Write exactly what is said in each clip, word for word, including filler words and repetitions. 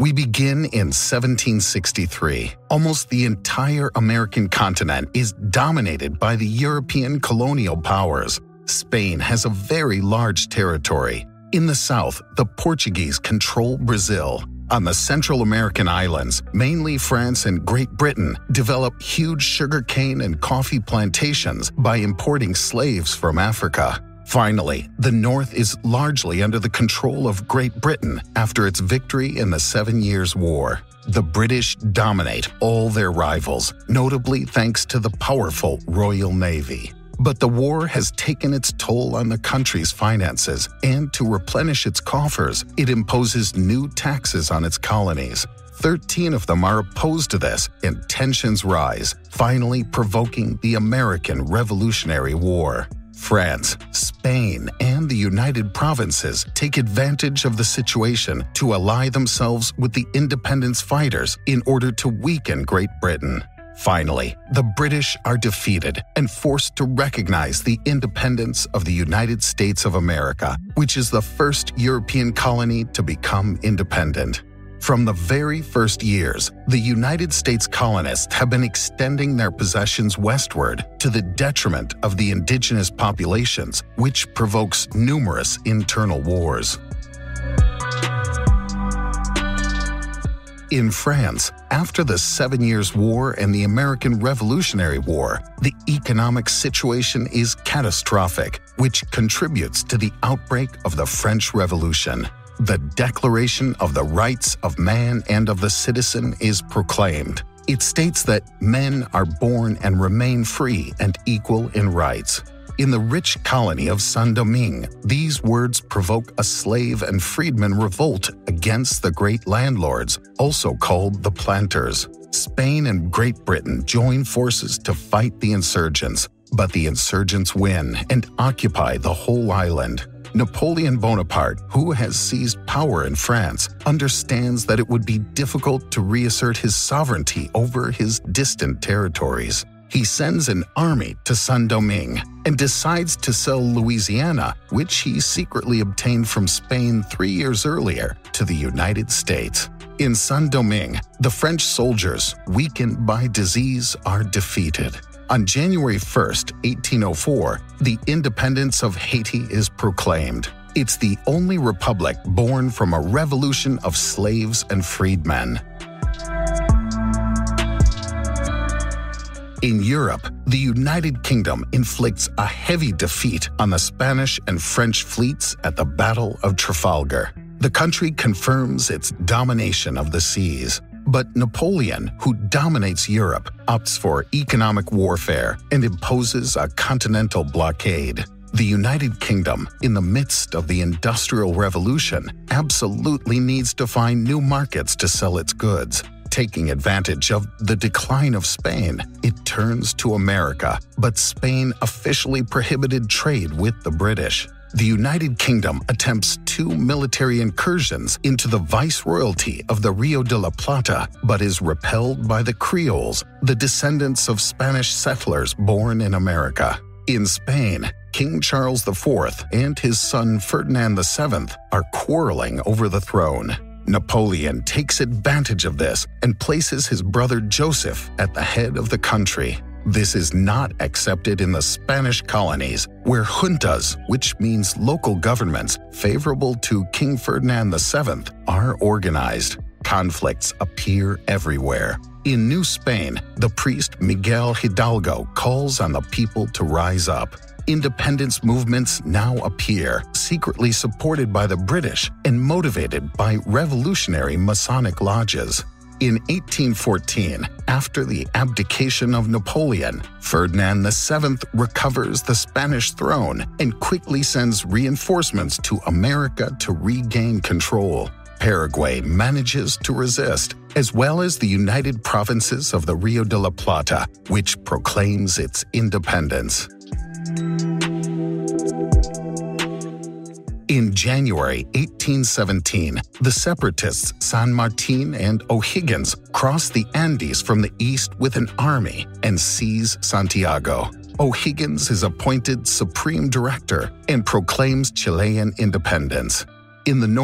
We begin in seventeen sixty-three. Almost the entire American continent is dominated by the European colonial powers. Spain has a very large territory. In the south, the Portuguese control Brazil. On the Central American islands, mainly France and Great Britain, develop huge sugarcane and coffee plantations by importing slaves from Africa. Finally, the North is largely under the control of Great Britain after its victory in the Seven Years' War. The British dominate all their rivals, notably thanks to the powerful Royal Navy. But the war has taken its toll on the country's finances, and to replenish its coffers, it imposes new taxes on its colonies. Thirteen of them are opposed to this, and tensions rise, finally provoking the American Revolutionary War. France, Spain, and the United Provinces take advantage of the situation to ally themselves with the independence fighters in order to weaken Great Britain. Finally, the British are defeated and forced to recognize the independence of the United States of America, which is the first European colony to become independent. From the very first years, the United States colonists have been extending their possessions westward to the detriment of the indigenous populations, which provokes numerous internal wars. In France, after the Seven Years' War and the American Revolutionary War, the economic situation is catastrophic, which contributes to the outbreak of the French Revolution. The Declaration of the Rights of Man and of the Citizen is proclaimed. It states that men are born and remain free and equal in rights. In the rich colony of Saint-Domingue, these words provoke a slave and freedman revolt against the great landlords, also called the planters. Spain and Great Britain join forces to fight the insurgents, but the insurgents win and occupy the whole island. Napoleon Bonaparte, who has seized power in France, understands that it would be difficult to reassert his sovereignty over his distant territories. He sends an army to Saint-Domingue and decides to sell Louisiana, which he secretly obtained from Spain three years earlier, to the United States. In Saint-Domingue, the French soldiers, weakened by disease, are defeated. On January first, eighteen oh four, the independence of Haiti is proclaimed. It's the only republic born from a revolution of slaves and freedmen. In Europe, the United Kingdom inflicts a heavy defeat on the Spanish and French fleets at the Battle of Trafalgar. The country confirms its domination of the seas. But Napoleon, who dominates Europe, opts for economic warfare and imposes a continental blockade. The United Kingdom, in the midst of the Industrial Revolution, absolutely needs to find new markets to sell its goods. Taking advantage of the decline of Spain, it turns to America, but Spain officially prohibited trade with the British. The United Kingdom attempts two military incursions into the viceroyalty of the Rio de la Plata, but is repelled by the Creoles, the descendants of Spanish settlers born in America. In Spain, King Charles the Fourth and his son Ferdinand the Seventh are quarreling over the throne. Napoleon takes advantage of this and places his brother Joseph at the head of the country. This is not accepted in the Spanish colonies, where juntas, which means local governments favorable to King Ferdinand the Seventh, are organized. Conflicts appear everywhere. In New Spain, the priest Miguel Hidalgo calls on the people to rise up. Independence movements now appear, secretly supported by the British and motivated by revolutionary Masonic lodges. In eighteen fourteen, after the abdication of Napoleon, Ferdinand the Seventh recovers the Spanish throne and quickly sends reinforcements to America to regain control. Paraguay manages to resist, as well as the United Provinces of the Rio de la Plata, which proclaims its independence. In January eighteen seventeen, the separatists San Martin and O'Higgins cross the Andes from the east with an army and seize Santiago. O'Higgins is appointed Supreme Director and proclaims Chilean independence. In the north,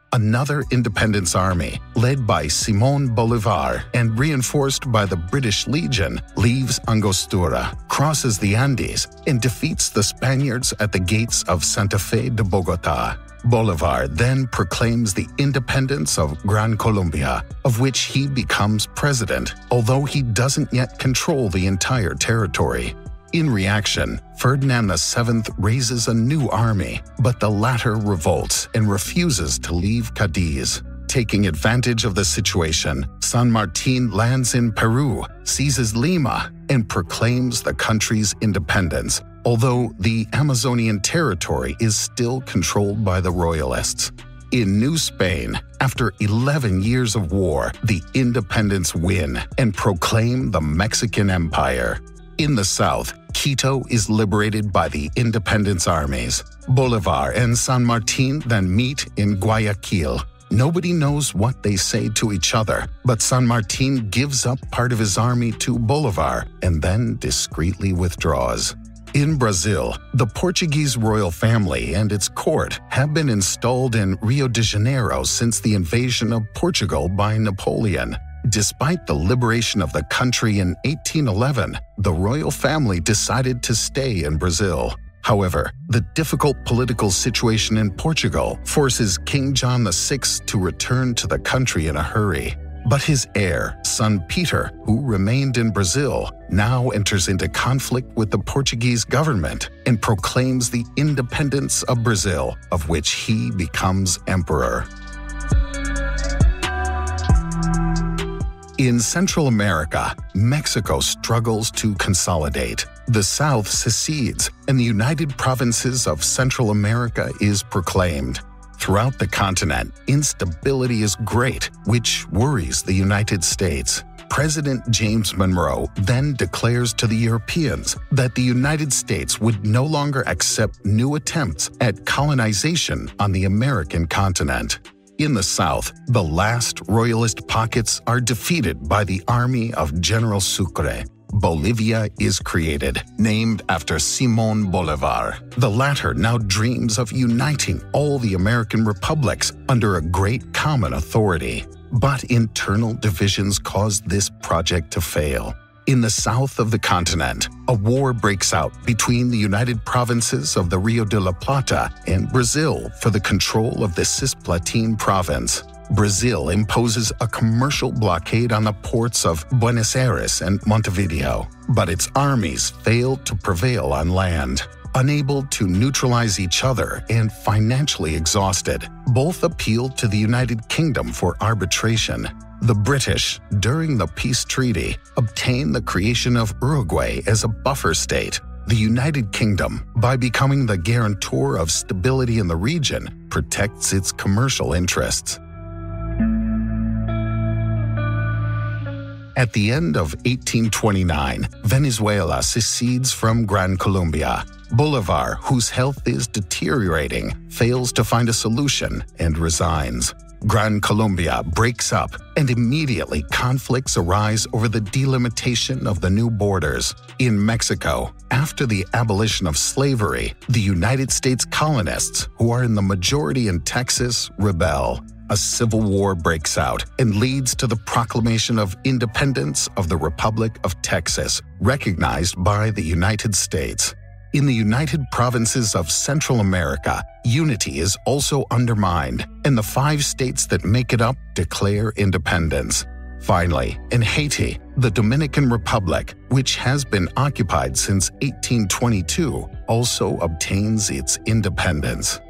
another independence army, led by Simón Bolívar and reinforced by the British Legion, leaves Angostura, crosses the Andes, and defeats the Spaniards at the gates of Santa Fe de Bogotá. Bolívar then proclaims the independence of Gran Colombia, of which he becomes president, although he doesn't yet control the entire territory. In reaction, Ferdinand the seventh raises a new army, but the latter revolts and refuses to leave Cadiz. Taking advantage of the situation, San Martín lands in Peru, seizes Lima, and proclaims the country's independence, although the Amazonian territory is still controlled by the Royalists. In New Spain, after eleven years of war, the independents win and proclaim the Mexican Empire. In the south, Quito is liberated by the independence armies. Bolívar and San Martín then meet in Guayaquil. Nobody knows what they say to each other, but San Martín gives up part of his army to Bolívar and then discreetly withdraws. In Brazil, the Portuguese royal family and its court have been installed in Rio de Janeiro since the invasion of Portugal by Napoleon. Despite the liberation of the country in eighteen eleven, the royal family decided to stay in Brazil. However, the difficult political situation in Portugal forces King John the sixth to return to the country in a hurry. But his heir, son Peter, who remained in Brazil, now enters into conflict with the Portuguese government and proclaims the independence of Brazil, of which he becomes emperor. In Central America, Mexico struggles to consolidate. The South secedes, and the United Provinces of Central America is proclaimed. Throughout the continent, instability is great, which worries the United States. President James Monroe then declares to the Europeans that the United States would no longer accept new attempts at colonization on the American continent. In the South, the last Royalist pockets are defeated by the army of General Sucre. Bolivia is created, named after Simón Bolívar. The latter now dreams of uniting all the American republics under a great common authority. But internal divisions caused this project to fail. In the south of the continent, a war breaks out between the United Provinces of the Rio de la Plata and Brazil for the control of the Cisplatin province. Brazil imposes a commercial blockade on the ports of Buenos Aires and Montevideo, but its armies fail to prevail on land. Unable to neutralize each other and financially exhausted, both appealed to the United Kingdom for arbitration. The British, during the peace treaty, obtained the creation of Uruguay as a buffer state. The United Kingdom, by becoming the guarantor of stability in the region, protects its commercial interests. At the end of eighteen twenty-nine, Venezuela secedes from Gran Colombia. Bolívar, whose health is deteriorating, fails to find a solution and resigns. Gran Colombia breaks up, and immediately conflicts arise over the delimitation of the new borders. In Mexico, after the abolition of slavery, the United States colonists, who are in the majority in Texas, rebel. A civil war breaks out and leads to the proclamation of independence of the Republic of Texas, recognized by the United States. In the United Provinces of Central America, unity is also undermined, and the five states that make it up declare independence. Finally, in Haiti, the Dominican Republic, which has been occupied since eighteen twenty-two, also obtains its independence.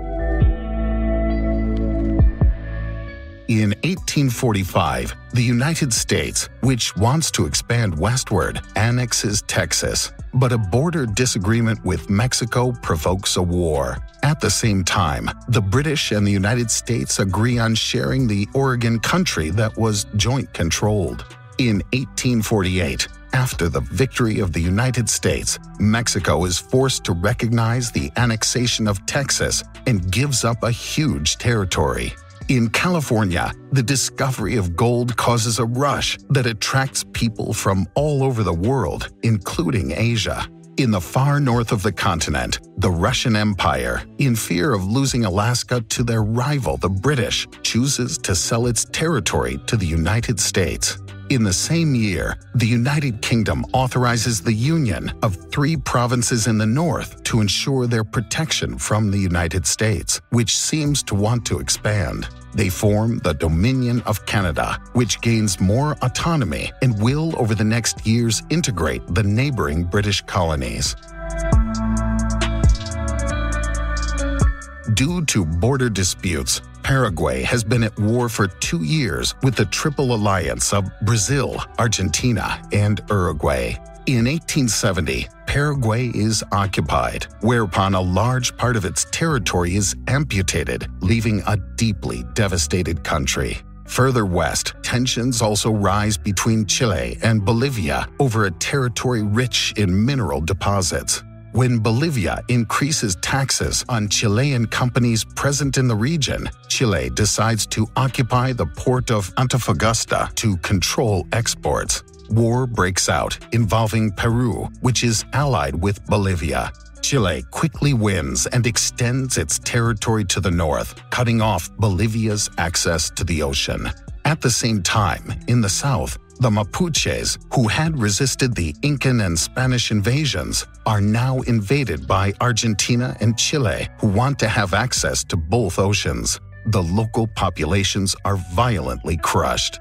In eighteen forty-five, the United States, which wants to expand westward, annexes Texas, but a border disagreement with Mexico provokes a war. At the same time, the British and the United States agree on sharing the Oregon country that was joint-controlled. In eighteen forty-eight, after the victory of the United States, Mexico is forced to recognize the annexation of Texas and gives up a huge territory. In California, the discovery of gold causes a rush that attracts people from all over the world, including Asia. In the far north of the continent, the Russian Empire, in fear of losing Alaska to their rival, the British, chooses to sell its territory to the United States. In the same year, the United Kingdom authorizes the union of three provinces in the north to ensure their protection from the United States, which seems to want to expand. They form the Dominion of Canada, which gains more autonomy and will over the next years integrate the neighboring British colonies. Due to border disputes, Paraguay has been at war for two years with the Triple Alliance of Brazil, Argentina, and Uruguay. In eighteen seventy, Paraguay is occupied, whereupon a large part of its territory is amputated, leaving a deeply devastated country. Further west, tensions also rise between Chile and Bolivia over a territory rich in mineral deposits. When Bolivia increases taxes on Chilean companies present in the region, Chile decides to occupy the port of Antofagasta to control exports. War breaks out involving Peru, which is allied with Bolivia. Chile quickly wins and extends its territory to the north, cutting off Bolivia's access to the ocean. At the same time, in the south, the Mapuches, who had resisted the Incan and Spanish invasions, are now invaded by Argentina and Chile, who want to have access to both oceans. The local populations are violently crushed.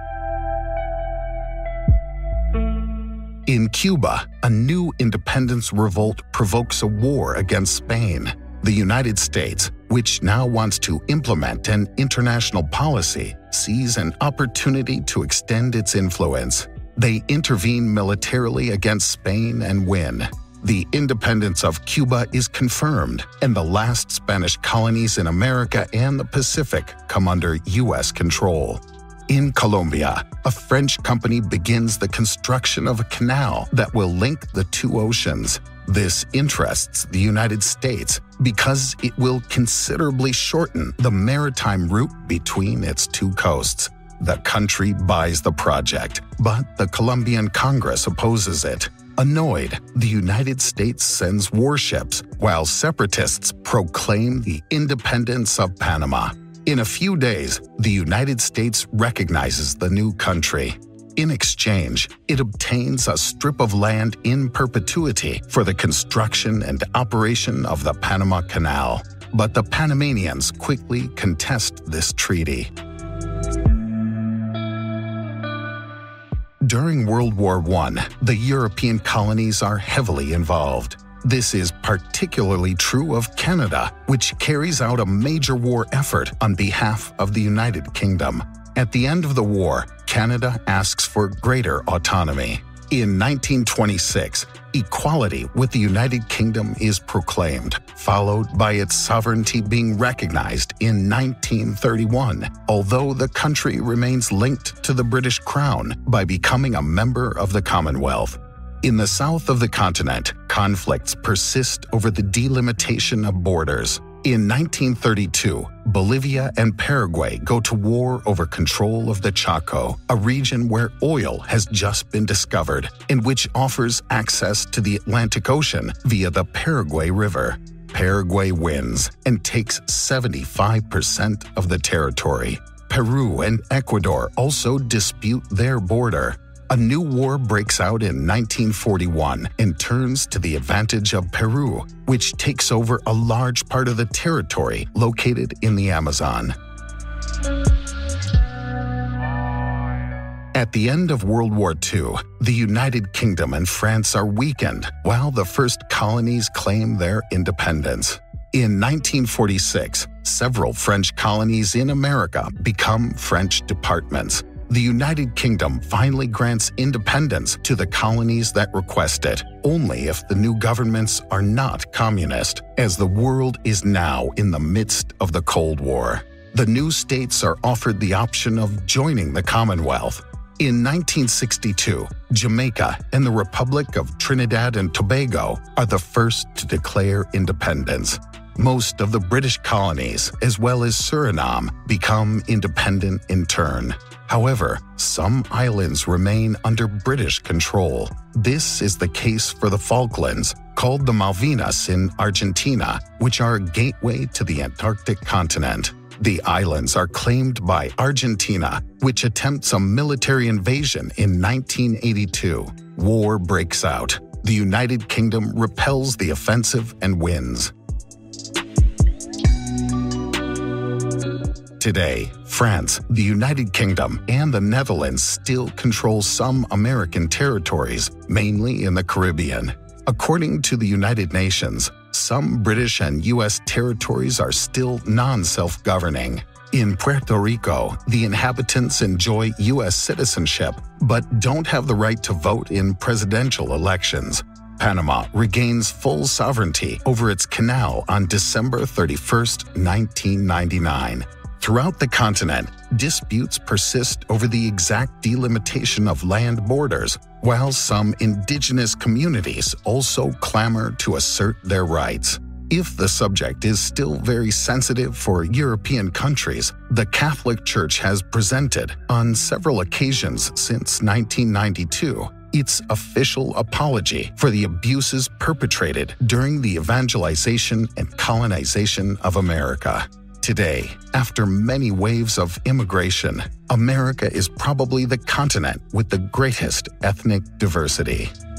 In Cuba, a new independence revolt provokes a war against Spain. The United States, which now wants to implement an international policy, sees an opportunity to extend its influence. They intervene militarily against Spain and win. The independence of Cuba is confirmed, and the last Spanish colonies in America and the Pacific come under U S control. In Colombia, a French company begins the construction of a canal that will link the two oceans. This interests the United States because it will considerably shorten the maritime route between its two coasts. The country buys the project, but the Colombian Congress opposes it. Annoyed, the United States sends warships, while separatists proclaim the independence of Panama. In a few days, the United States recognizes the new country. In exchange, it obtains a strip of land in perpetuity for the construction and operation of the Panama Canal. But the Panamanians quickly contest this treaty. During World War One, the European colonies are heavily involved. This is particularly true of Canada, which carries out a major war effort on behalf of the United Kingdom. At the end of the war, Canada asks for greater autonomy. In nineteen twenty-six, equality with the United Kingdom is proclaimed, followed by its sovereignty being recognized in nineteen thirty-one, although the country remains linked to the British Crown by becoming a member of the Commonwealth. In the south of the continent, conflicts persist over the delimitation of borders. In nineteen thirty-two, Bolivia and Paraguay go to war over control of the Chaco, a region where oil has just been discovered and which offers access to the Atlantic Ocean via the Paraguay River. Paraguay wins and takes seventy-five percent of the territory. Peru and Ecuador also dispute their border. A new war breaks out in nineteen forty-one and turns to the advantage of Peru, which takes over a large part of the territory located in the Amazon. At the end of World War Two, the United Kingdom and France are weakened, while the first colonies claim their independence. In nineteen forty-six, several French colonies in America become French departments. The United Kingdom finally grants independence to the colonies that request it, only if the new governments are not communist, as the world is now in the midst of the Cold War. The new states are offered the option of joining the Commonwealth. In nineteen sixty-two, Jamaica and the Republic of Trinidad and Tobago are the first to declare independence. most of the British colonies, as well as Suriname, become independent in turn. However, some islands remain under British control. This is the case for the Falklands, called the Malvinas in Argentina, which are a gateway to the Antarctic continent. The islands are claimed by Argentina, which attempts a military invasion in nineteen eighty-two. War breaks out. The United Kingdom repels the offensive and wins. Today, France, the United Kingdom, and the Netherlands still control some American territories, mainly in the Caribbean. According to the United Nations, some British and U S territories are still non-self-governing. In Puerto Rico, the inhabitants enjoy U S citizenship but don't have the right to vote in presidential elections. Panama regains full sovereignty over its canal on December thirty-first, nineteen ninety-nine. Throughout the continent, disputes persist over the exact delimitation of land borders, while some indigenous communities also clamor to assert their rights. If the subject is still very sensitive for European countries, the Catholic Church has presented, on several occasions since nineteen ninety-two, its official apology for the abuses perpetrated during the evangelization and colonization of America. Today, after many waves of immigration, America is probably the continent with the greatest ethnic diversity.